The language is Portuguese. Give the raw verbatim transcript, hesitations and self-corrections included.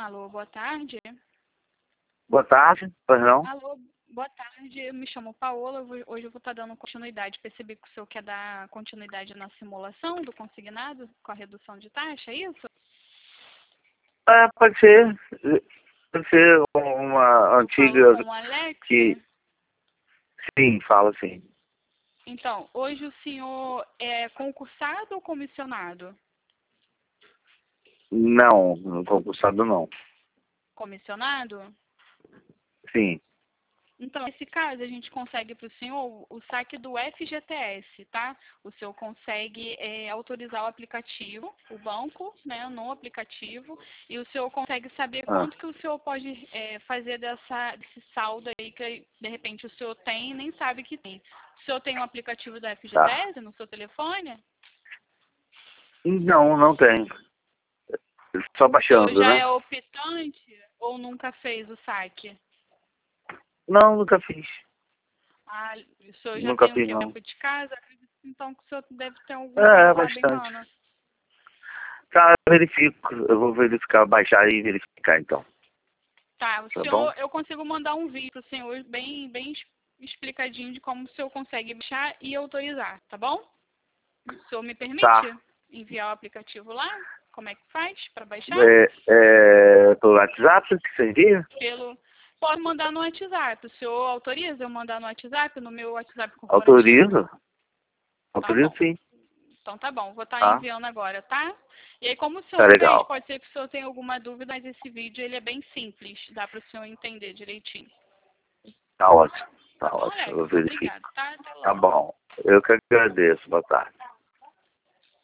Alô, boa tarde. Boa tarde, perdão. Alô, boa tarde. Eu me chamo Paola. Eu vou- Hoje eu vou estar dando continuidade. Percebi que o senhor quer dar continuidade na simulação do consignado com a redução de taxa, é isso? É, pode ser, pode ser uma antiga Falo com o Alex. que, sim, fala assim. Então, hoje o senhor é concursado ou comissionado? Não, não concursado não. Comissionado? Sim. Então, nesse caso, a gente consegue para o senhor o saque do F G T S, tá? O senhor consegue é, autorizar o aplicativo, o banco, né, no aplicativo, e o senhor consegue saber Ah, quanto que o senhor pode é, fazer dessa, desse saldo aí que, de repente, o senhor tem e nem sabe que tem. O senhor tem um aplicativo da F G T tá. S no seu telefone? Não, não tem. Só O senhor baixando, já né? é optante ou nunca fez o saque? Não, nunca fiz. Ah, o senhor já Nunca tem um fiz, não. tempo de casa? Acredito então que o senhor deve ter algum É, tempo lá bem bastante. bacana. Tá, eu verifico. Eu vou verificar, baixar e verificar, então. Tá, o Tá bom? senhor, eu consigo mandar um vídeo pro senhor bem, bem es- explicadinho de como o senhor consegue baixar e autorizar, tá bom? O senhor me permite Tá. enviar o aplicativo lá? Como é que faz para baixar? É, é, pelo WhatsApp que você envia? Pelo, pode mandar no WhatsApp. O senhor autoriza eu mandar no WhatsApp, no meu WhatsApp corporativo? Autorizo? Tá Autorizo bom. sim. Então tá bom, vou estar Tá? enviando agora, tá? E aí, como o senhor Tá não fez, legal. pode ser que o senhor tenha alguma dúvida, mas esse vídeo ele é bem simples, dá para o senhor entender direitinho. Tá ótimo. Tá Tá bom, ótimo. Alex? Eu verifico. Obrigado, tá? Até Tá logo. bom. Eu que agradeço. Boa tarde.